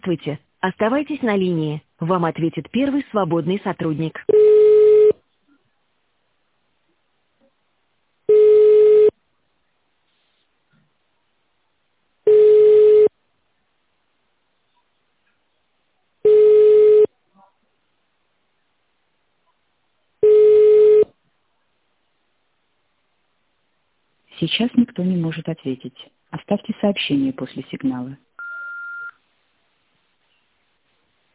Здравствуйте. Оставайтесь на линии. Вам ответит первый свободный сотрудник. Сейчас никто не может ответить. Оставьте сообщение после сигнала.